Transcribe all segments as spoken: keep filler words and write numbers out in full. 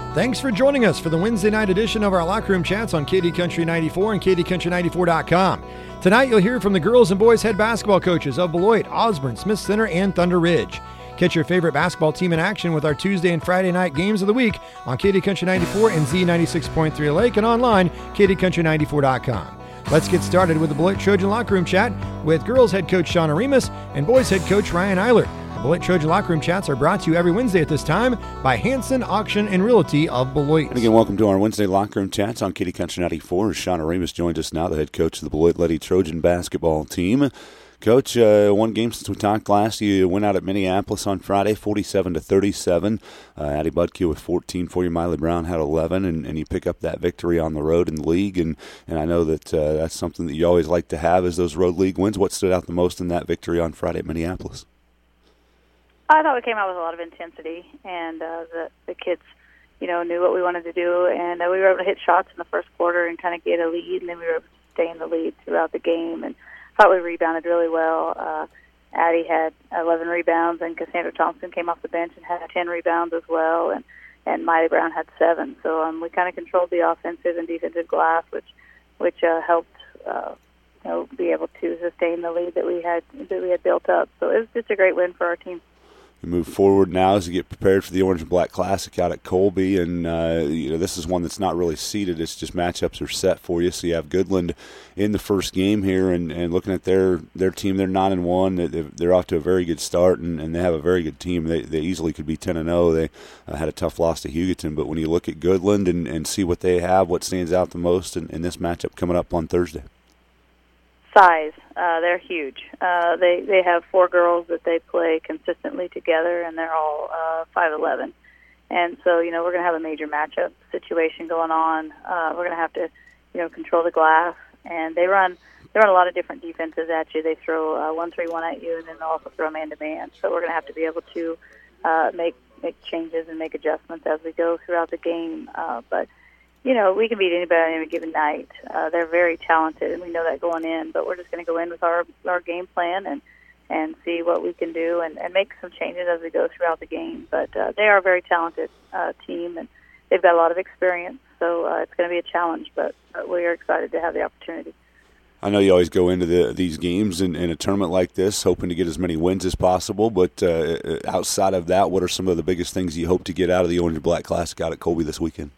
Thanks for joining us for the Wednesday night edition of our Locker Room Chats on K D Country ninety-four and K D Country ninety-four dot com. Tonight you'll hear from the girls and boys head basketball coaches of Beloit, Osborne, Smith Center, and Thunder Ridge. Catch your favorite basketball team in action with our Tuesday and Friday night games of the week on K D Country ninety-four and Z ninety-six point three Lake and online, K D Country ninety-four dot com. Let's get started with the Beloit Trojan Locker Room Chat with girls head coach Shauna Remus and boys head coach Ryan Eilert. The Beloit Trojan Locker Room Chats are brought to you every Wednesday at this time by Hanson Auction and Realty of Beloit. And again, welcome to our Wednesday Locker Room Chats on K D Country ninety-four. Shauna Remus joins us now, the head coach of the Beloit Lady Trojan basketball team. Coach, uh, one game since we talked last. You went out at Minneapolis on Friday, forty-seven to thirty-seven. Uh, Addie Budke with fourteen for you. Miley Brown had eleven, and, and you pick up that victory on the road in the league. And, and I know that uh, that's something that you always like to have is those road league wins. What stood out the most in that victory on Friday at Minneapolis? I thought we came out with a lot of intensity, and uh, the, the kids, you know, knew what we wanted to do, and uh, we were able to hit shots in the first quarter and kind of get a lead, and then we were able to stay in the lead throughout the game, and I thought we rebounded really well. Uh, Addie had eleven rebounds, and Cassandra Thompson came off the bench and had ten rebounds as well, and, and Miley Brown had seven. So um, we kind of controlled the offensive and defensive glass, which which uh, helped uh, you know, be able to sustain the lead that we had that we had built up. So it was just a great win for our team. We move forward now as we get prepared for the Orange and Black Classic out at Colby, and uh, you know, this is one that's not really seeded. It's just matchups are set for you. So you have Goodland in the first game here, and, and looking at their, their team, they're nine and one. They're off to a very good start, and, and they have a very good team. They they easily could be ten and zero. They uh, had a tough loss to Hugoton, but when you look at Goodland and, and see what they have, what stands out the most in, in this matchup coming up on Thursday? Size. Uh, they're huge. Uh, they they have four girls that they play consistently together, and they're all uh, five eleven. And so, you know, we're going to have a major matchup situation going on. Uh, we're going to have to, you know, control the glass. And they run they run a lot of different defenses at you. They throw uh, one three one at you, and then they'll also throw man to man. So we're going to have to be able to uh, make make changes and make adjustments as we go throughout the game. Uh, but You know, we can beat anybody on any given night. Uh, they're very talented, and we know that going in. But we're just going to go in with our our game plan and and see what we can do and, and make some changes as we go throughout the game. But uh, they are a very talented uh, team, and they've got a lot of experience. So uh, it's going to be a challenge, but, but we are excited to have the opportunity. I know you always go into the, these games in, in a tournament like this hoping to get as many wins as possible, but uh, outside of that, what are some of the biggest things you hope to get out of the Orange and Black Classic out at Colby this weekend?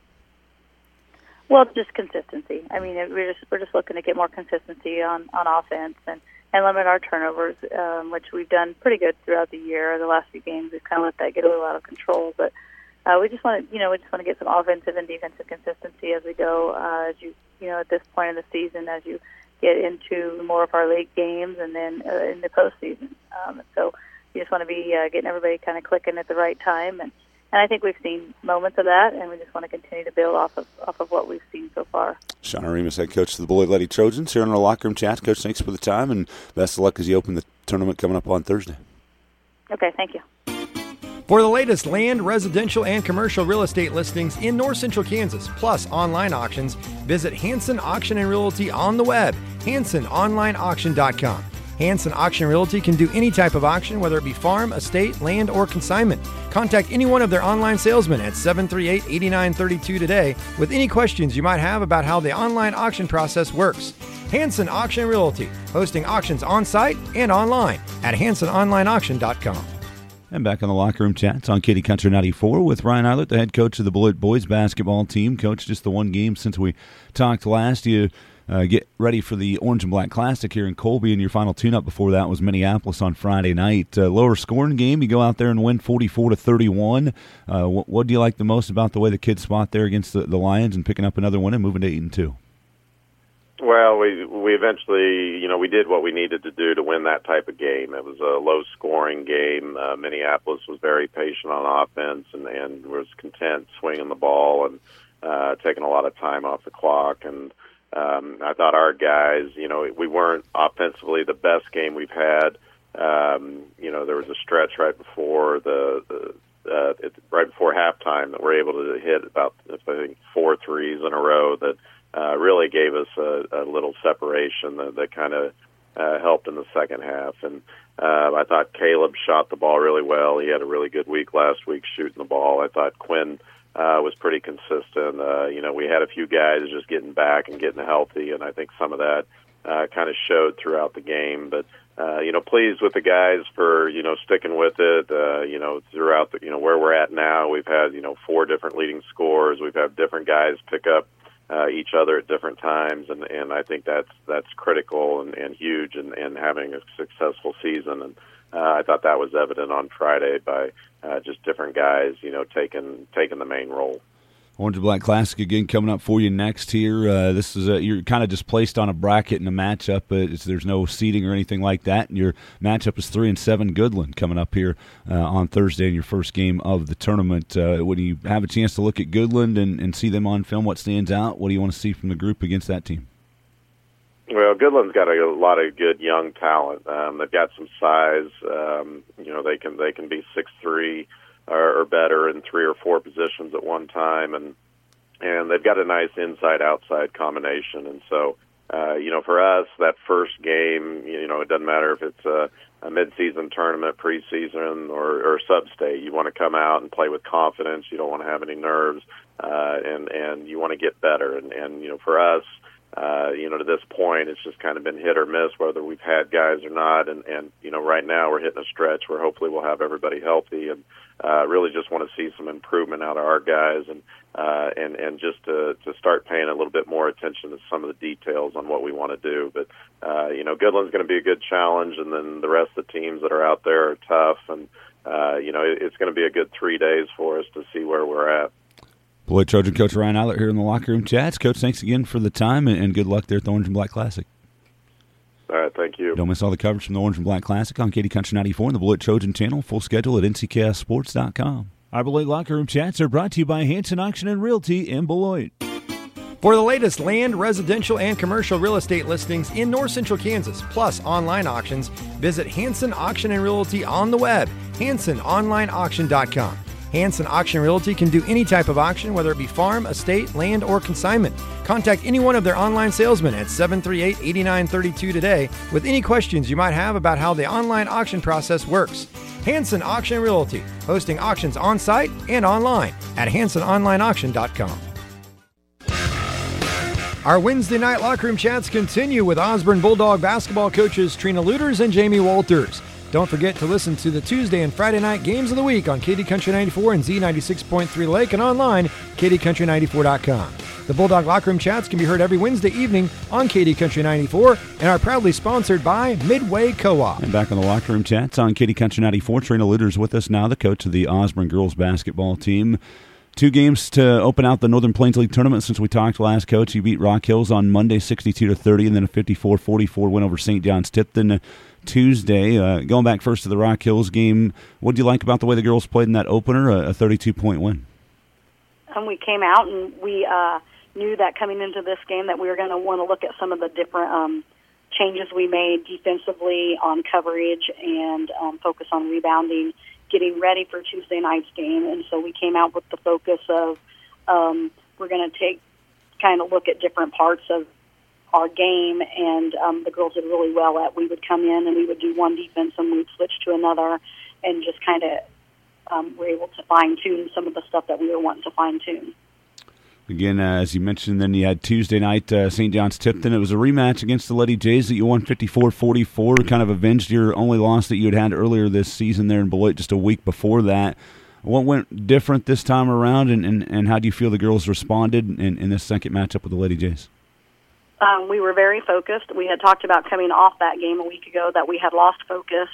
Well, just consistency. I mean, we're just we're just looking to get more consistency on, on offense and, and limit our turnovers, um, which we've done pretty good throughout the year. The last few games, we've kind of let that get a little out of control. But uh, we just want to, you know, we just want to get some offensive and defensive consistency as we go. Uh, as you, you know, at this point in the season, as you get into more of our league games, and then uh, in the postseason. Um, so you just want to be uh, getting everybody kind of clicking at the right time and. And I think we've seen moments of that, and we just want to continue to build off of off of what we've seen so far. Shauna Remus, head coach of the Beloit Lady Trojans, here on our Locker Room Chat. Coach, thanks for the time, and best of luck as you open the tournament coming up on Thursday. Okay, thank you. For the latest land, residential, and commercial real estate listings in North Central Kansas, plus online auctions, visit Hanson Auction and Realty on the web, hanson online auction dot com. Hanson Auction Realty can do any type of auction, whether it be farm, estate, land, or consignment. Contact any one of their online salesmen at seven three eight, eight nine three two today with any questions you might have about how the online auction process works. Hanson Auction Realty, hosting auctions on-site and online at hanson online auction dot com. And back on the Locker Room Chats on K D Country ninety-four with Ryan Eilert, the head coach of the Beloit boys basketball team. Coach, just the one game since we talked last. You Uh, get ready for the Orange and Black Classic here in Colby, and your final tune-up before that was Minneapolis on Friday night. Uh, lower scoring game, you go out there and win forty-four to thirty-one. Uh, what, what do you like the most about the way the kids spot there against the, the Lions and picking up another one and moving to eight and two? Well, we we eventually, you know, we did what we needed to do to win that type of game. It was a low-scoring game. Uh, Minneapolis was very patient on offense and, and was content swinging the ball and uh, taking a lot of time off the clock. And Um, I thought our guys, you know, we weren't offensively the best game we've had. Um, you know, there was a stretch right before the, the uh, it, right before halftime that we're able to hit about, I think, four threes in a row that uh, really gave us a, a little separation that, that kind of uh, helped in the second half. And uh, I thought Caleb shot the ball really well. He had a really good week last week shooting the ball. I thought Quinn uh, was pretty consistent. Uh, you know, we had a few guys just getting back and getting healthy, and I think some of that uh, kind of showed throughout the game. But uh, you know, pleased with the guys for you know sticking with it. Uh, you know, throughout the you know where we're at now, we've had you know four different leading scorers. We've had different guys pick up Uh, each other at different times, and, and I think that's that's critical and, and huge in, in having a successful season. And uh, I thought that was evident on Friday by uh, just different guys, you know, taking taking the main role. Orange and Black Classic again coming up for you next here. Uh, this is a, you're kind of just placed on a bracket in a matchup. But it's, there's no seeding or anything like that. And your matchup is three and seven Goodland coming up here uh, on Thursday in your first game of the tournament. Uh, when you have a chance to look at Goodland and, and see them on film, what stands out? What do you want to see from the group against that team? Well, Goodland's got a, a lot of good young talent. Um, they've got some size. Um, you know, they can they can be six three. Or, or better in three or four positions at one time, and and they've got a nice inside-outside combination. And so, uh, you know, for us, that first game, you know, it doesn't matter if it's a, a mid-season tournament, preseason, or, or sub-state. You want to come out and play with confidence. You don't want to have any nerves, uh, and and you want to get better. And, and you know, for us, uh, you know, to this point, it's just kind of been hit or miss whether we've had guys or not. And, and you know, right now we're hitting a stretch where hopefully we'll have everybody healthy, and uh, really just want to see some improvement out of our guys, and uh, and and just to to start paying a little bit more attention to some of the details on what we want to do. But uh, you know, Goodland's going to be a good challenge, and then the rest of the teams that are out there are tough, and uh, you know, it, it's going to be a good three days for us to see where we're at. Beloit Trojan coach Ryan Eilert here in the locker room chats. Coach, thanks again for the time, and, and good luck there at the Orange and Black Classic. All right, thank you. Don't miss all the coverage from the Orange and Black Classic on Katy Country ninety-four and the Beloit Trojan channel. Full schedule at N C K S sports dot com. Our Beloit Locker Room Chats are brought to you by Hanson Auction and Realty in Beloit. For the latest land, residential, and commercial real estate listings in North Central Kansas, plus online auctions, visit Hanson Auction and Realty on the web, hanson online auction dot com. Hanson Auction Realty can do any type of auction, whether it be farm, estate, land, or consignment. Contact any one of their online salesmen at seven three eight, eight nine three two today with any questions you might have about how the online auction process works. Hanson Auction Realty, hosting auctions on-site and online at hanson online auction dot com. Our Wednesday night locker room chats continue with Osborne Bulldog basketball coaches Trina Luters and Jamie Walters. Don't forget to listen to the Tuesday and Friday night games of the week on Katy Country ninety-four and Z ninety-six point three Lake, and online, katy country ninety-four dot com. The Bulldog Locker Room Chats can be heard every Wednesday evening on Katy Country ninety-four and are proudly sponsored by Midway Co-op. And back on the Locker Room Chats on Katy Country ninety-four, Trina Luters with us now, the coach of the Osborne girls basketball team. Two games to open out the Northern Plains League tournament since we talked last, Coach. You beat Rock Hills on Monday sixty-two to thirty, and then a fifty-four forty-four win over Saint John's Tipton Tuesday. Uh, going back first to the Rock Hills game, what do you like about the way the girls played in that opener, a thirty-two point win? Um, we came out and we uh, knew that coming into this game that we were going to want to look at some of the different um, changes we made defensively on coverage and um, focus on rebounding, getting ready for Tuesday night's game. And so we came out with the focus of um, we're going to take kind of look at different parts of our game, and um, the girls did really well at. We would come in and we would do one defense and we'd switch to another, and just kind of um, were able to fine-tune some of the stuff that we were wanting to fine-tune. Again, uh, as you mentioned, then you had Tuesday night, uh, Saint John's Tipton. It was a rematch against the Lady Jays that you won fifty-four forty-four, kind of avenged your only loss that you had had earlier this season there in Beloit just a week before that. What went different this time around, and, and, and how do you feel the girls responded in, in this second matchup with the Lady Jays? Um, we were very focused. We had talked about coming off that game a week ago that we had lost focus,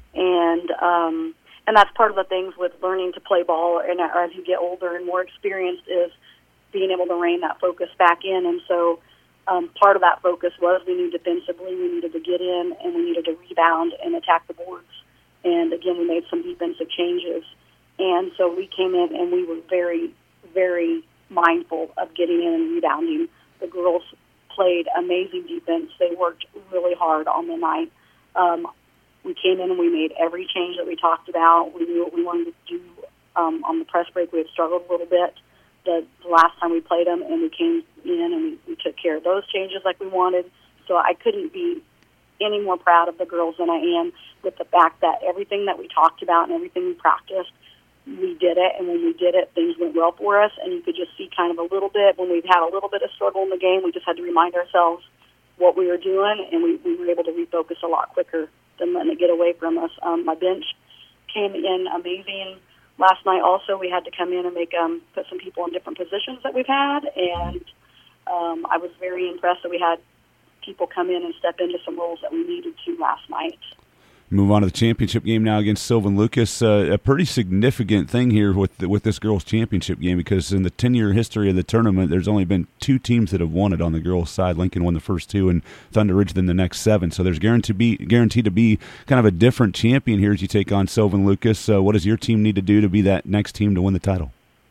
and um, and that's part of the things with learning to play ball, and as you get older and more experienced, is being able to rein that focus back in. And so um, part of that focus was we knew defensively we needed to get in, and we needed to rebound and attack the boards. And again, we made some defensive changes. And so we came in and we were very, very mindful of getting in and rebounding. The girls played amazing defense. They worked really hard on the night. Um, we came in and we made every change that we talked about. We knew what we wanted to do um, on the press break. We had struggled a little bit the, the last time we played them, and we came in and we, we took care of those changes like we wanted. So I couldn't be any more proud of the girls than I am with the fact that everything that we talked about and everything we practiced, we did it, and when we did it, things went well for us, and you could just see kind of a little bit, when we've had a little bit of struggle in the game, we just had to remind ourselves what we were doing, and we, we were able to refocus a lot quicker than letting it get away from us. Um, my bench came in amazing. Last night also we had to come in and make um, put some people in different positions that we've had, and um, I was very impressed that we had people come in and step into some roles that we needed to last night. Move on to the championship game now against Sylvan Lucas. Uh, a pretty significant thing here with with this girls' championship game, because in the ten-year history of the tournament, there's only been two teams that have won it on the girls' side. Lincoln won the first two, and Thunder Ridge then the next seven. So there's guaranteed to be guaranteed to be kind of a different champion here as you take on Sylvan Lucas. Uh, what does your team need to do to be that next team to win the title?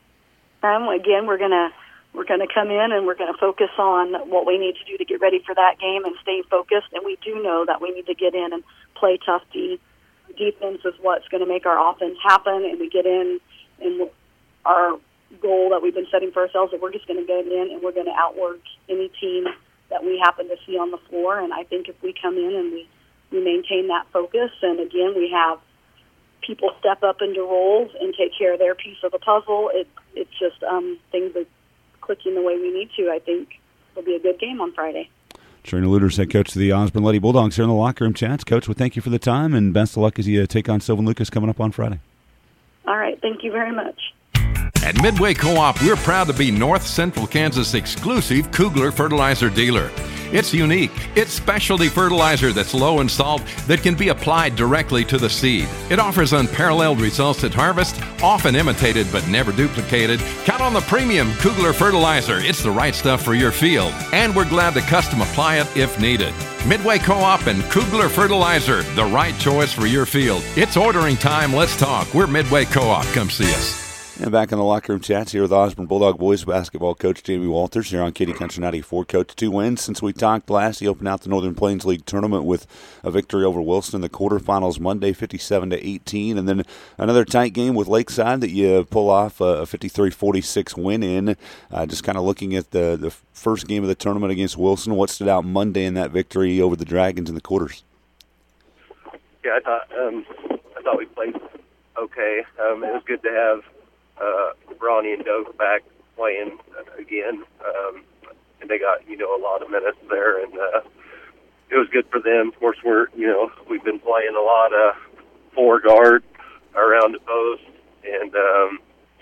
Um, again, we're gonna we're gonna come in and we're gonna focus on what we need to do to get ready for that game and stay focused. And we do know that we need to get in and play tough D. Defense is what's going to make our offense happen, and we get in, and our goal that we've been setting for ourselves, that we're just going to get in and we're going to outwork any team that we happen to see on the floor. And I think if we come in and we, we maintain that focus, and again, we have people step up into roles and take care of their piece of the puzzle, it, it's just um, things are clicking the way we need to. I think it'll be a good game on Friday. Trina Lueders, head coach of the Osborne Lady Bulldogs, here in the locker room chats. Coach, well, thank you for the time, and best of luck as you take on Sylvan Lucas coming up on Friday. All right. Thank you very much. At Midway Co-op, we're proud to be North Central Kansas' exclusive Kugler fertilizer dealer. It's unique. It's specialty fertilizer that's low in salt that can be applied directly to the seed. It offers unparalleled results at harvest, often imitated but never duplicated. Count on the premium Kugler fertilizer. It's the right stuff for your field. And we're glad to custom apply it if needed. Midway Co-op and Kugler Fertilizer, the right choice for your field. It's ordering time. Let's talk. We're Midway Co-op. Come see us. And back in the locker room chats here with Osborne Bulldog boys basketball coach Jamie Walters here on Katy Country ninety-four. Coach, two wins since we talked last. He opened out the Northern Plains League tournament with a victory over Wilson in the quarterfinals Monday, fifty-seven to eighteen, and then another tight game with Lakeside that you pull off a fifty-three forty-six win in. Uh, just kind of looking at the, the first game of the tournament against Wilson, what stood out Monday in that victory over the Dragons in the quarters? Yeah, I thought um, I thought we played okay. Um, it was good to have Uh, Ronnie and Doak back playing again, um, and they got, you know, a lot of minutes there, and uh, it was good for them. Of course, we're, you know, we've been playing a lot of four guard around the post, and um,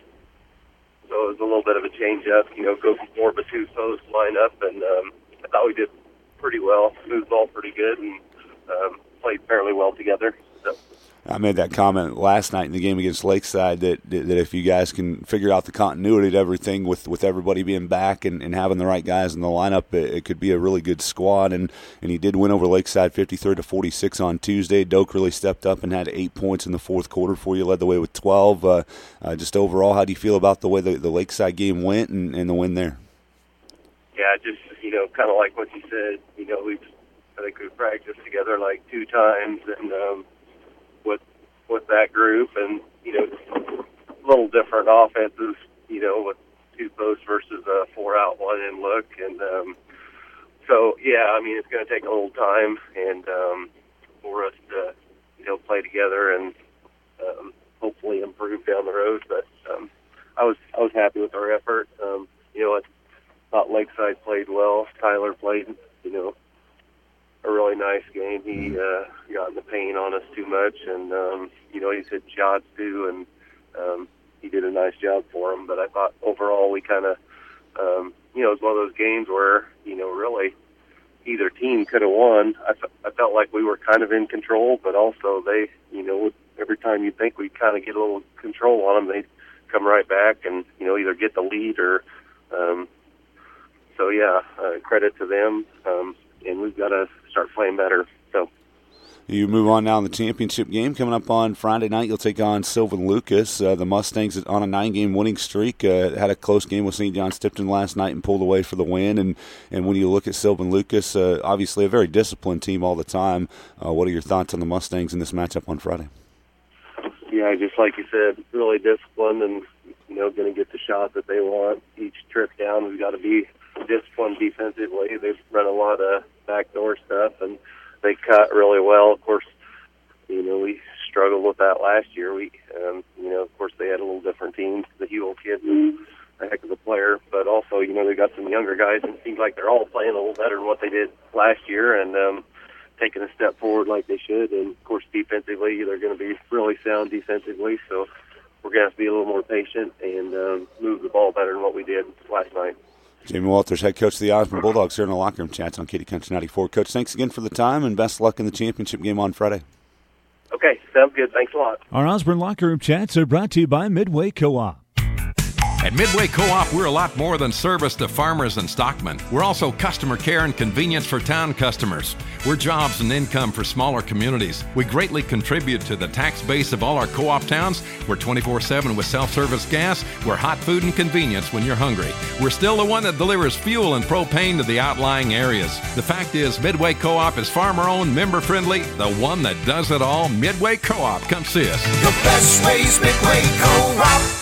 so it was a little bit of a change up, you know, go from more of a two post lineup, and um, I thought we did pretty well, moved ball pretty good, and um, played fairly well together. So. I made that comment last night in the game against Lakeside that that if you guys can figure out the continuity of everything with, with everybody being back and, and having the right guys in the lineup, it, it could be a really good squad. And, and he did win over Lakeside fifty-three to forty-six on Tuesday. Doak really stepped up and had eight points in the fourth quarter for you, led the way with twelve. Uh, uh, just overall, how do you feel about the way the, the Lakeside game went and, and the win there? Yeah, just, you know, kind of like what you said. You know, we've I think we've practiced together like two times, and um, with with that group, and you know, a little different offenses, you know, with two posts versus a four out one in look, and um, so yeah, I mean, it's going to take a little time, and um, for us to, you know, play together and um, hopefully improve down the road. But um, I was I was happy with our effort. Um, you know, I thought Lakeside played well. Tyler played, you know, a really nice game. He uh, got in the paint on us too much, and um, you know, he's hit shots too, and um, he did a nice job for him. But I thought overall we kind of, um, you know, it was one of those games where, you know, really either team could have won. I, f- I felt like we were kind of in control, but also they, you know, every time you think we kind of get a little control on them, they come right back and, you know, either get the lead or. Um, so yeah, uh, credit to them, um, and we've got to start playing better. So you move on now in the championship game coming up on Friday night. You'll take on Sylvan Lucas. Uh, the Mustangs on a nine-game winning streak. Uh, had a close game with Saint John Stipton last night and pulled away for the win. And, and when you look at Sylvan Lucas, uh, obviously a very disciplined team all the time. Uh, what are your thoughts on the Mustangs in this matchup on Friday? Yeah, just like you said, really disciplined and, you know, going to get the shot that they want. Each trip down, we've got to be disciplined defensively. They've run a lot of backdoor stuff, and they cut really well. Of course, you know, we struggled with that last year. We, um, you know, of course they had a little different team. The Hewell kid was a heck of a player, but also, you know, they got some younger guys, and it seems like they're all playing a little better than what they did last year, and um, taking a step forward like they should. And of course, defensively, they're going to be really sound defensively. So we're going to have to be a little more patient and um, move the ball better than what we did last night. Jamie Walters, head coach of the Osborne Bulldogs, here in the locker room chats on Katy Country ninety-four. Coach, thanks again for the time, and best luck in the championship game on Friday. Okay, sounds good. Thanks a lot. Our Osborne locker room chats are brought to you by Midway Co-op. At Midway Co-op, we're a lot more than service to farmers and stockmen. We're also customer care and convenience for town customers. We're jobs and income for smaller communities. We greatly contribute to the tax base of all our co-op towns. We're twenty-four seven with self-service gas. We're hot food and convenience when you're hungry. We're still the one that delivers fuel and propane to the outlying areas. The fact is, Midway Co-op is farmer-owned, member-friendly, the one that does it all. Midway Co-op. Come see us. The best ways Midway Co-op.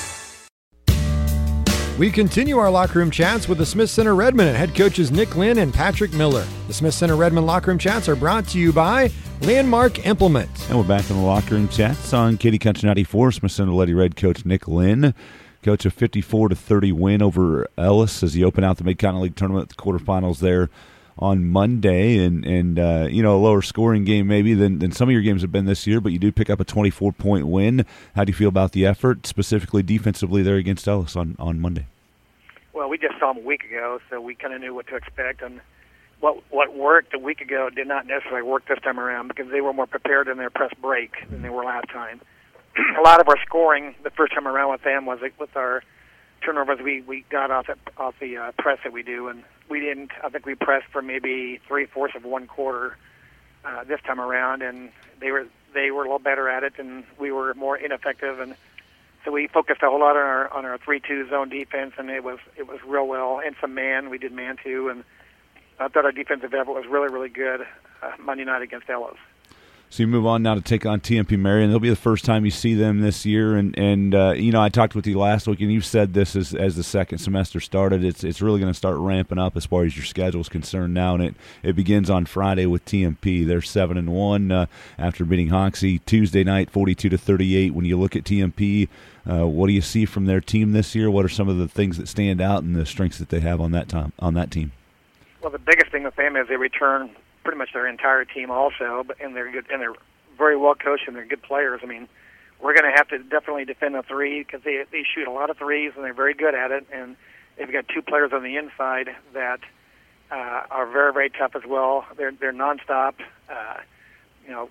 We continue our locker room chats with the Smith Center Redmond and head coaches Nick Lynn and Patrick Miller. The Smith Center Redmond locker room chats are brought to you by Landmark Implement. And we're back in the locker room chats on Katy Country ninety-four. Smith Center Lady Red coach Nick Lynn. Coach, a fifty-four to thirty win over Ellis as he opened out the Mid-Continent League Tournament, the quarterfinals there on Monday. And, and uh, you know, a lower scoring game maybe than, than some of your games have been this year, but you do pick up a twenty-four point win. How do you feel about the effort, specifically defensively there against Ellis on, on Monday? Well, we just saw them a week ago, so we kind of knew what to expect. And what what worked a week ago did not necessarily work this time around because they were more prepared in their press break than they were last time. A lot of our scoring the first time around with them was with our turnovers we, we got off, it, off the uh, press that we do, and we didn't. I think we pressed for maybe three-fourths of one quarter uh, this time around, and they were they were a little better at it, and we were more ineffective. And so we focused a whole lot on our on our three two zone defense, and it was it was real well. And some man, we did man too, and I thought our defensive effort was really really good uh, Monday night against Ellis. So you move on now to take on T M P Marion. It'll be the first time you see them this year, and and uh, you know I talked with you last week, and you said this as as the second semester started. It's it's really going to start ramping up as far as your schedule is concerned now, and it, it begins on Friday with T M P. They're seven and one uh, after beating Hoxie Tuesday night, forty-two to thirty-eight. When you look at T M P, uh, what do you see from their team this year? What are some of the things that stand out and the strengths that they have on that time on that team? Well, the biggest thing with them is they return pretty much their entire team also, but and they're good and they're very well coached and they're good players. I mean, we're going to have to definitely defend the three because they they shoot a lot of threes and they're very good at it. And they've got two players on the inside that uh, are very very tough as well. They're they're nonstop, uh, you know,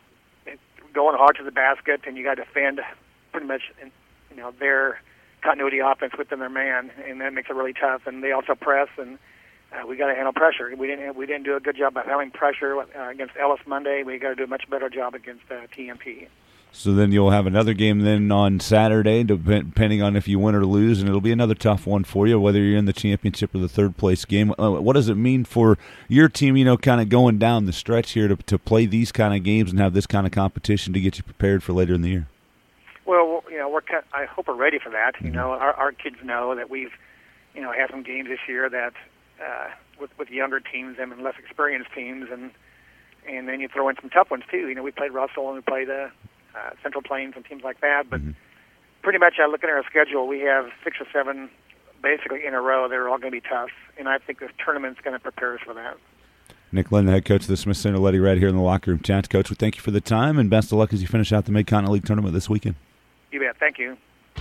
going hard to the basket, and you got to defend pretty much in, you know their continuity offense within their man, and that makes it really tough. And they also press and. Uh, we got to handle pressure. We didn't. We didn't do a good job of handling pressure uh, against Ellis Monday. We got to do a much better job against uh, T M P. So then you'll have another game then on Saturday, depending on if you win or lose, and it'll be another tough one for you, whether you're in the championship or the third place game. Uh, what does it mean for your team? You know, kind of going down the stretch here to to play these kind of games and have this kind of competition to get you prepared for later in the year. Well, you know, we're. I hope we're ready for that. Mm-hmm. You know, our our kids know that we've, you know, had some games this year that. Uh, with with younger teams and less experienced teams, and and then you throw in some tough ones too. You know, we played Russell and we played uh, uh, Central Plains and teams like that. But mm-hmm. pretty much, I look at our schedule. We have six or seven basically in a row. They're all going to be tough, and I think this tournament's going to prepare us for that. Nick Lynn, the head coach of the Smith Center Lady Red here in the locker room chat. Coach, we thank you for the time and best of luck as you finish out the Mid-Continent League Tournament this weekend. You bet. Thank you.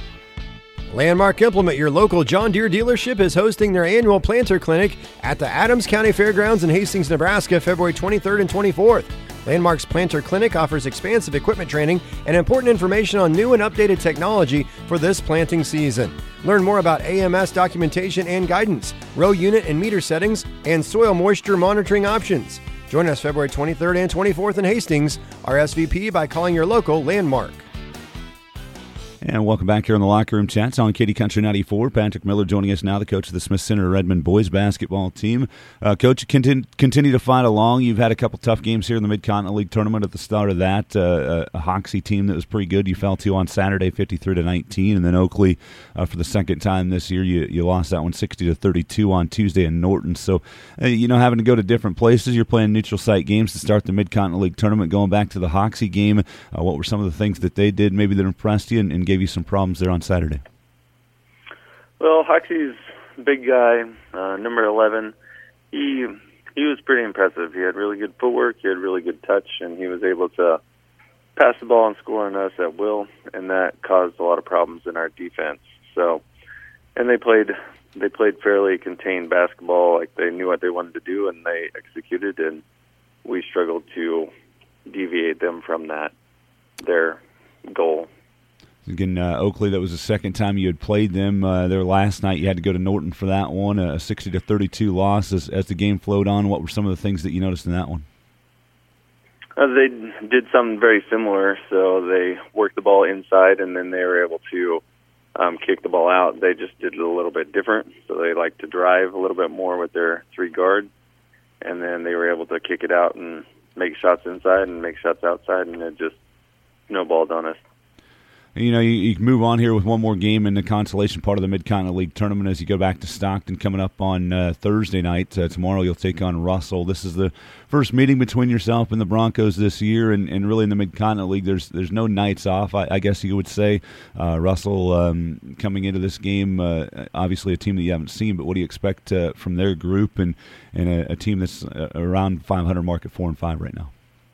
Landmark Implement, your local John Deere dealership, is hosting their annual planter clinic at the Adams County Fairgrounds in Hastings, Nebraska, February twenty-third and twenty-fourth. Landmark's planter clinic offers expansive equipment training and important information on new and updated technology for this planting season. Learn more about A M S documentation and guidance, row unit and meter settings, and soil moisture monitoring options. Join us February twenty-third and twenty-fourth in Hastings, R S V P by calling your local Landmark. And welcome back here on the Locker Room Chats on Katy Country ninety-four. Patrick Miller joining us now, the coach of the Smith Center Redmond boys basketball team. Uh, coach, continue, continue to fight along. You've had a couple tough games here in the Mid-Continent League tournament at the start of that. Uh, a Hoxie team that was pretty good. You fell to on Saturday, fifty-three to nineteen, and then Oakley uh, for the second time this year. You you lost that one sixty to thirty-two on Tuesday in Norton. So, uh, you know, having to go to different places. You're playing neutral site games to start the Mid-Continent League tournament. Going back to the Hoxie game, uh, what were some of the things that they did maybe that impressed you and, and gave you some problems there on Saturday? Well, Hoxie's a big guy, uh, number eleven. He he was pretty impressive. He had really good footwork, he had really good touch, and he was able to pass the ball and score on us at will, and that caused a lot of problems in our defense. So, and they played they played fairly contained basketball, like they knew what they wanted to do, and they executed, and we struggled to deviate them from that, their goal. Again, uh, Oakley, that was the second time you had played them. Uh, there last night, you had to go to Norton for that one, a sixty to thirty-two loss. As, as the game flowed on, what were some of the things that you noticed in that one? Uh, they did something very similar. So they worked the ball inside, and then they were able to um, kick the ball out. They just did it a little bit different. So they like to drive a little bit more with their three guard, and then they were able to kick it out and make shots inside and make shots outside, and it just snowballed on us. You know, you, you move on here with one more game in the consolation part of the Mid-Continent League tournament as you go back to Stockton coming up on uh, Thursday night. Uh, tomorrow you'll take on Russell. This is the first meeting between yourself and the Broncos this year, and, and really in the Mid-Continent League there's there's no nights off, I, I guess you would say. Uh, Russell um, coming into this game, uh, obviously a team that you haven't seen, but what do you expect uh, from their group and, and a, a team that's uh, around five hundred mark at four and five right now?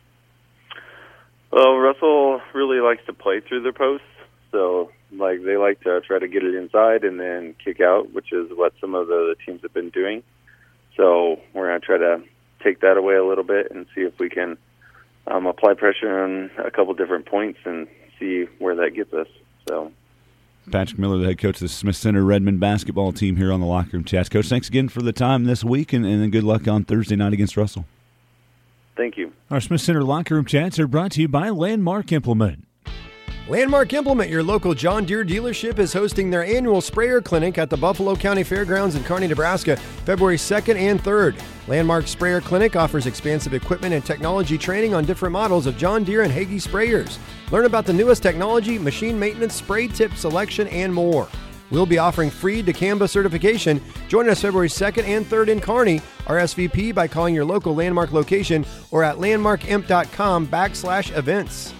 Well, Russell really likes to play through the posts. So, like, they like to try to get it inside and then kick out, which is what some of the teams have been doing. So we're going to try to take that away a little bit and see if we can um, apply pressure on a couple different points and see where that gets us. So, Patrick Miller, the head coach of the Smith Center Redmond basketball team here on the Locker Room Chats. Coach, thanks again for the time this week, and, and then good luck on Thursday night against Russell. Thank you. Our Smith Center Locker Room Chats are brought to you by Landmark Implement. Landmark Implement, your local John Deere dealership, is hosting their annual sprayer clinic at the Buffalo County Fairgrounds in Kearney, Nebraska, February second and third. Landmark Sprayer Clinic offers expansive equipment and technology training on different models of John Deere and Hagie sprayers. Learn about the newest technology, machine maintenance, spray tip selection, and more. We'll be offering free dicamba certification. Join us February second and third in Kearney. R S V P by calling your local Landmark location or at landmarkimp.com backslash events.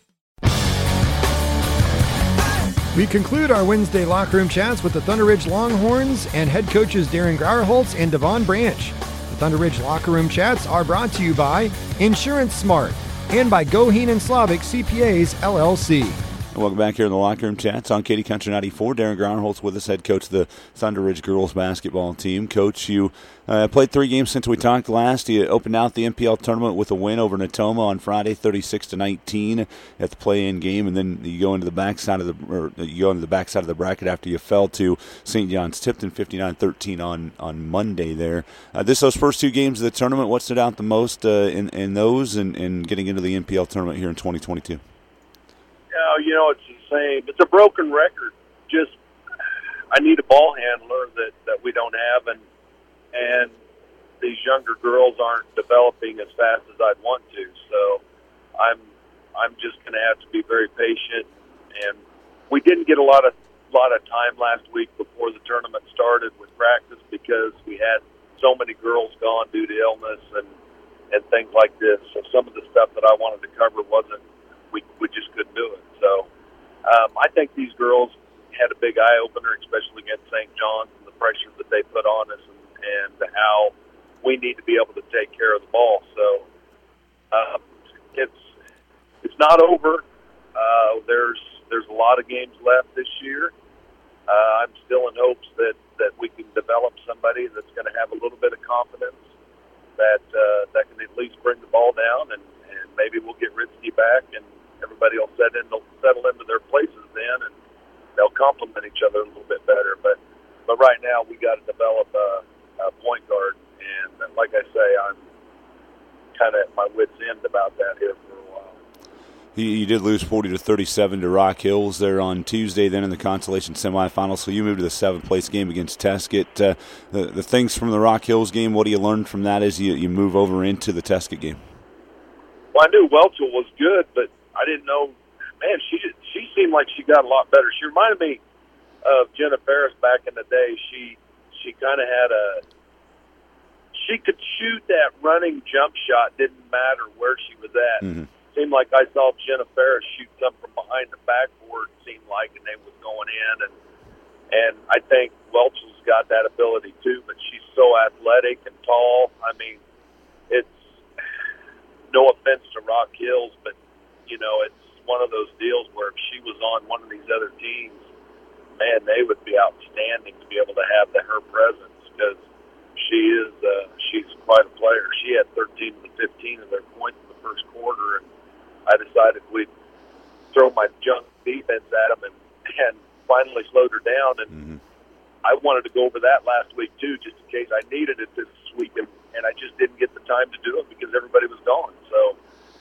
We conclude our Wednesday Locker Room Chats with the Thunder Ridge Longhorns and head coaches Darren Grauerholtz and Devon Branch. The Thunder Ridge Locker Room Chats are brought to you by Insurance Smart and by Goheen and Slavic C P As, L L C. Welcome back here in the Locker Room Chats on Katy Country ninety-four. Darren Grauerholtz with us, head coach of the Thunder Ridge girls basketball team. Coach, you uh, played three games since we talked last. You opened out the M P L tournament with a win over Natoma on Friday, thirty-six to nineteen at the play-in game, and then you go into the backside of the or you go into the backside of the bracket after you fell to Saint John's Tipton, fifty-nine thirteen on on Monday. There, uh, this those first two games of the tournament. What stood out the most uh, in in those, and, and getting into the M P L tournament here in twenty twenty-two? Yeah, you know, it's the same. It's a broken record. Just, I need a ball handler that, that we don't have, and and these younger girls aren't developing as fast as I'd want to. So I'm I'm just going to have to be very patient. And we didn't get a lot of lot of time last week before the tournament started with practice because we had so many girls gone due to illness and and things like this. So some of the stuff that I wanted to cover wasn't. We we just couldn't do it. So um, I think these girls had a big eye opener, especially against Saint John's and the pressure that they put on us, and, and how we need to be able to take care of the ball. So um, it's it's not over. Uh, there's there's a lot of games left this year. Uh, I'm still in hopes that, that we can develop somebody that's going to have a little bit of confidence that uh, that can at least bring the ball down, and, and maybe we'll get Ritzky back and everybody will set in, they'll settle into their places then, and they'll complement each other a little bit better. But but right now we got to develop a, a point guard, and like I say, I'm kind of at my wit's end about that here for a while. You, you did lose forty to thirty-seven to Rock Hills there on Tuesday, then in the consolation semifinals. So you moved to the seventh place game against Teskett. Uh, the, the things from the Rock Hills game, what do you learn from that as you, you move over into the Teskett game? Well, I knew Welchel was good, but I didn't know. Man, she she seemed like she got a lot better. She reminded me of Jenna Ferris back in the day. She she kind of had a. She could shoot that running jump shot. Didn't matter where she was at. Mm-hmm. Seemed like I saw Jenna Ferris shoot some from behind the backboard. Seemed like, and they was going in, and and I think Welchel's got that ability too. But she's so athletic and tall. I mean, it's no offense to Rock Hills, but you know, it's one of those deals where if she was on one of these other teams, man, they would be outstanding to be able to have the, her presence, because she is uh, she's quite a player. She had thirteen to fifteen of their points in the first quarter, and I decided we'd throw my junk defense at them and, and finally slowed her down. And mm-hmm. I wanted to go over that last week too, just in case I needed it this week, and, and I just didn't get the time to do it because everybody was gone. So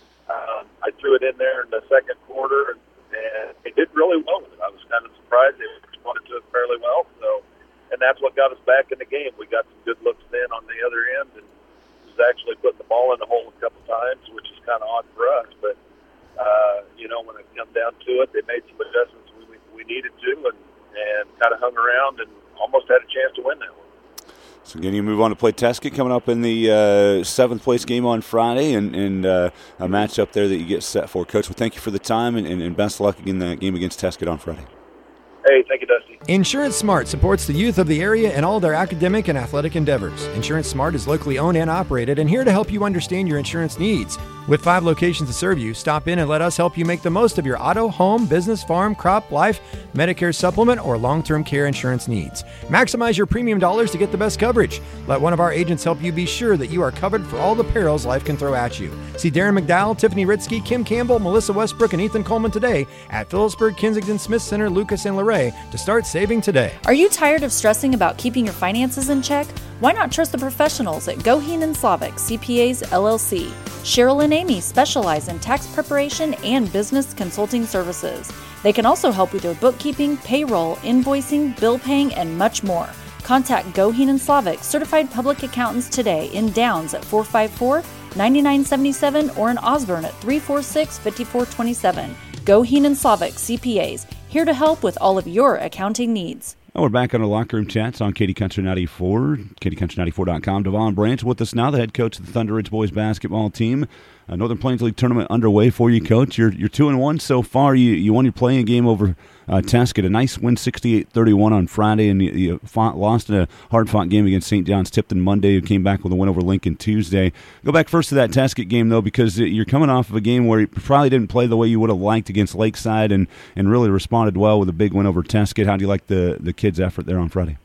um, I threw it in there in the second quarter, and, and it did really well with it. I was kind of surprised they responded to it fairly well. So, and that's what got us back in the game. We got some good looks then on the other end, and was actually putting the ball in the hole a couple times, which is kind of odd for us. But uh, you know, when it come down to it, they made some adjustments we we, we needed to, and and kind of hung around and almost had a chance to win that one. So again, you move on to play Teskett coming up in the uh, seventh place game on Friday, and, and uh, a matchup there that you get set for. Coach, well, thank you for the time, and, and, and best of luck in that game against Teskett on Friday. Hey, thank you, Dusty. Insurance Smart supports the youth of the area in all their academic and athletic endeavors. Insurance Smart is locally owned and operated and here to help you understand your insurance needs. With five locations to serve you, stop in and let us help you make the most of your auto, home, business, farm, crop, life, Medicare supplement, or long-term care insurance needs. Maximize your premium dollars to get the best coverage. Let one of our agents help you be sure that you are covered for all the perils life can throw at you. See Darren McDowell, Tiffany Ritzky, Kim Campbell, Melissa Westbrook, and Ethan Coleman today at Phillipsburg, Kensington, Smith Center, Lucas, and Luray to start saving today. Are you tired of stressing about keeping your finances in check? Why not trust the professionals at Goheen and Slavic C P As L L C? Cheryl and Amy specialize in tax preparation and business consulting services. They can also help with your bookkeeping, payroll, invoicing, bill paying, and much more. Contact Goheen and Slavic certified public accountants today in Downs at four five four, nine nine seven seven or in Osborne at three four six, five four two seven. Goheen and Slavic C P As, here to help with all of your accounting needs. And we're back on our locker room chats on Katy Country ninety-four, Katy Country ninety-four dot com. Devon Branch with us now, the head coach of the Thunder Ridge boys basketball team. Uh, Northern Plains League tournament underway for you, Coach. You're you're two and one so far. You you won your playing game over uh, Teskett, a nice win, sixty-eight thirty-one on Friday, and you, you fought, lost in a hard-fought game against Saint John's Tipton Monday. You came back with a win over Lincoln Tuesday. Go back first to that Teskett game though, because you're coming off of a game where you probably didn't play the way you would have liked against Lakeside, and, and really responded well with a big win over Teskett. How do you like the the kids' effort there on Friday?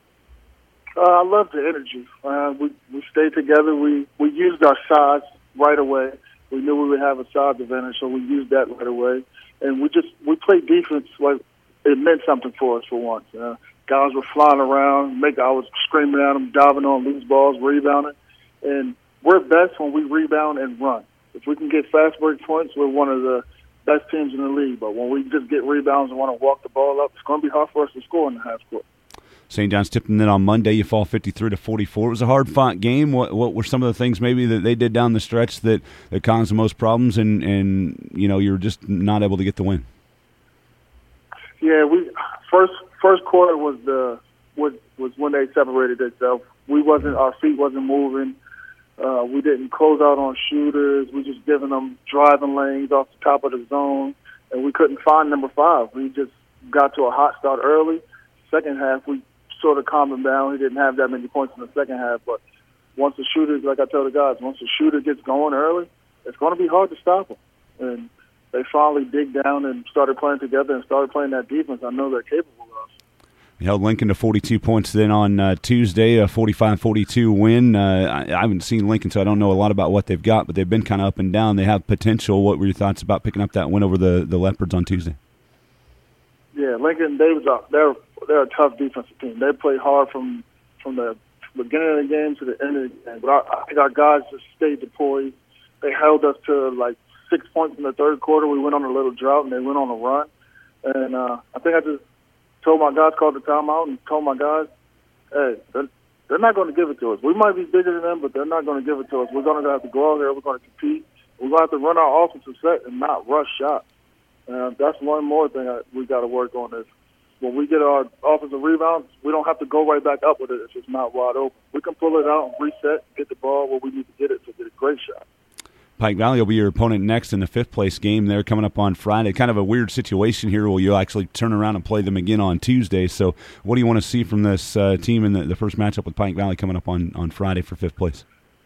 Uh, I love the energy. Uh, we we stayed together. We we used our size right away. We knew we would have a size advantage, so we used that right away. And we just we played defense like it meant something for us for once. Uh, guys were flying around. Make I was screaming at them, diving on loose balls, rebounding. And we're best when we rebound and run. If we can get fast break points, we're one of the best teams in the league. But when we just get rebounds and want to walk the ball up, it's going to be hard for us to score in the half court. Saint John's Tipton, then on Monday you fall fifty-three to forty-four. It was a hard-fought game. What what were some of the things maybe that they did down the stretch that, that caused the most problems, and, and you know you were just not able to get the win? Yeah, we first first quarter was the was was when they separated themselves. We wasn't our feet wasn't moving. Uh, we didn't close out on shooters. We just giving them driving lanes off the top of the zone, and we couldn't find number five. We just got to a hot start early. Second half, we sort of calmed him down. He didn't have that many points in the second half, but once the shooter, like I tell the guys, once the shooter gets going early, it's going to be hard to stop him. And they finally dig down and started playing together and started playing that defense I know they're capable of. You held Lincoln to forty-two points then on uh, Tuesday, a forty-five forty-two win. Uh, I, I haven't seen Lincoln, so I don't know a lot about what they've got, but they've been kind of up and down. They have potential. What were your thoughts about picking up that win over the, the Leopards on Tuesday? Yeah, Lincoln, they was a, they're they're a tough defensive team. They play hard from from the beginning of the game to the end of the game. But I, I think our guys just stayed poised. They held us to like six points in the third quarter. We went on a little drought, and they went on a run. And uh, I think I just told my guys, called the timeout, and told my guys, hey, they're, they're not going to give it to us. We might be bigger than them, but they're not going to give it to us. We're going to have to go out there. We're going to compete. We're going to have to run our offensive set and not rush shots. Uh, that's one more thing I, we got to work on is when we get our offensive rebounds, we don't have to go right back up with it if it's not wide open. We can pull it out and reset, get the ball where we need to get it to get a great shot. Pike Valley will be your opponent next in the fifth place game. They're coming up on Friday. Kind of a weird situation here where you'll actually turn around and play them again on Tuesday. So what do you want to see from this uh, team in the, the first matchup with Pike Valley coming up on, on Friday for fifth place?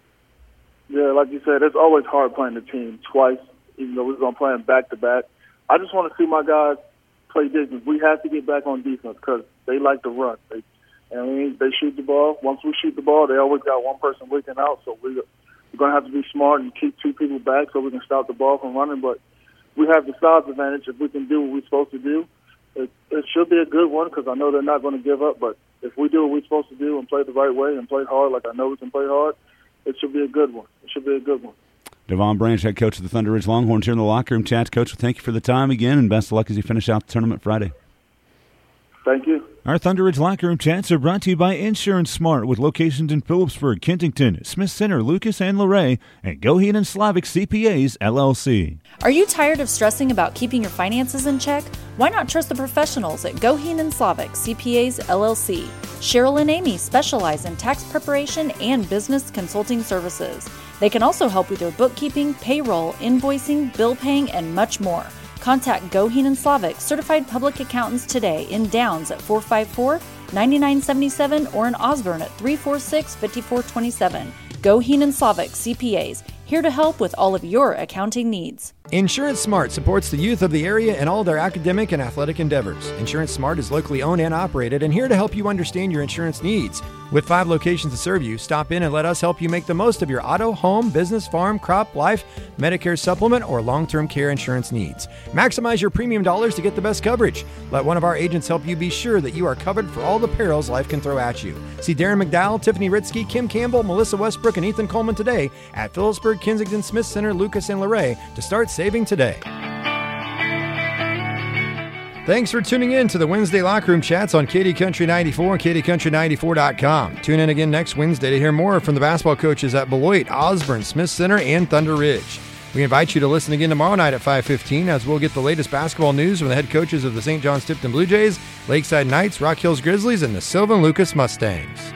Yeah, like you said, it's always hard playing the team twice, even though we're going to play them back-to-back. I just want to see my guys play defense. We have to get back on defense because they like to run. They, and we, they shoot the ball. Once we shoot the ball, they always got one person leaking out, so we, we're going to have to be smart and keep two people back so we can stop the ball from running. But we have the size advantage. If we can do what we're supposed to do, it, it should be a good one because I know they're not going to give up. But if we do what we're supposed to do and play the right way and play hard like I know we can play hard, it should be a good one. It should be a good one. Devon Branch, head coach of the Thunder Ridge Longhorns here in the locker room chats. Coach, thank you for the time again, and best of luck as you finish out the tournament Friday. Thank you. Our Thunder Ridge Locker Room chats are brought to you by Insurance Smart with locations in Phillipsburg, Kentington, Smith Center, Lucas, and Luray, and Goheen and Slavic C P As, L L C. Are you tired of stressing about keeping your finances in check? Why not trust the professionals at Goheen and Slavic C P As, L L C? Cheryl and Amy specialize in tax preparation and business consulting services. They can also help with your bookkeeping, payroll, invoicing, bill paying, and much more. Contact Goheen and Slavic certified public accountants today in Downs at four five four, nine nine seven seven or in Osborne at three four six, five four two seven. Goheen and Slavic C P As, here to help with all of your accounting needs. Insurance Smart supports the youth of the area and all their academic and athletic endeavors. Insurance Smart is locally owned and operated and here to help you understand your insurance needs. With five locations to serve you, stop in and let us help you make the most of your auto, home, business, farm, crop, life, Medicare supplement, or long-term care insurance needs. Maximize your premium dollars to get the best coverage. Let one of our agents help you be sure that you are covered for all the perils life can throw at you. See Darren McDowell, Tiffany Ritzky, Kim Campbell, Melissa Westbrook, and Ethan Coleman today at Phillipsburg, Kensington, Smith Center, Lucas, and Luray to start saving today. Thanks for tuning in to the Wednesday Locker Room Chats on Katy Country ninety-four and Katy Country ninety-four dot com. Tune in again next Wednesday to hear more from the basketball coaches at Beloit, Osborne, Smith Center, and Thunder Ridge. We invite you to listen again tomorrow night at five fifteen as we'll get the latest basketball news from the head coaches of the Saint John's Tipton Blue Jays, Lakeside Knights, Rock Hills Grizzlies, and the Sylvan Lucas Mustangs.